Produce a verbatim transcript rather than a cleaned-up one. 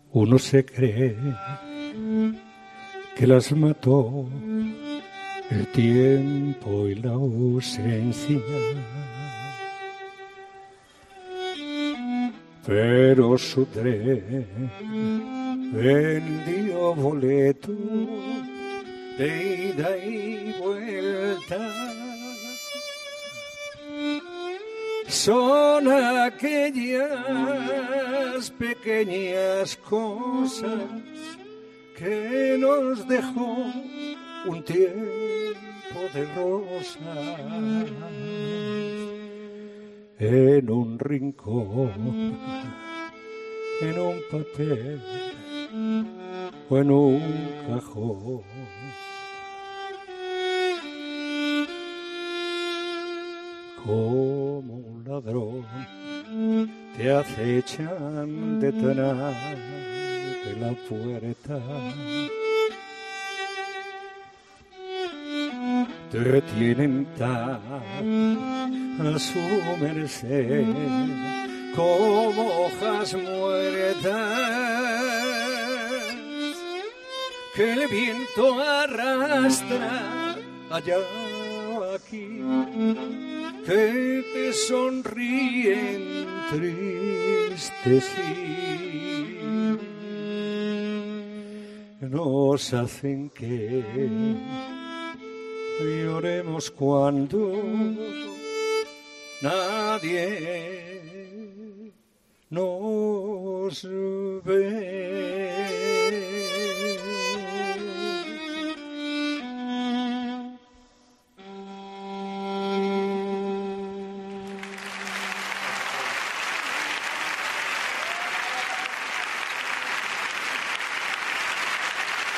Uno se cree que las mató el tiempo y la ausencia, pero su tren vendió boleto de ida y vuelta. Son aquellas pequeñas cosas que nos dejó un tiempo de rosas en un rincón, en un papel o en un cajón. Como un ladrón te acechan detrás de la puerta, te tienen tan a su merced como hojas muertas que el viento arrastra allá o aquí, que te sonríen tristes y nos hacen que lloremos cuando nadie nos ve.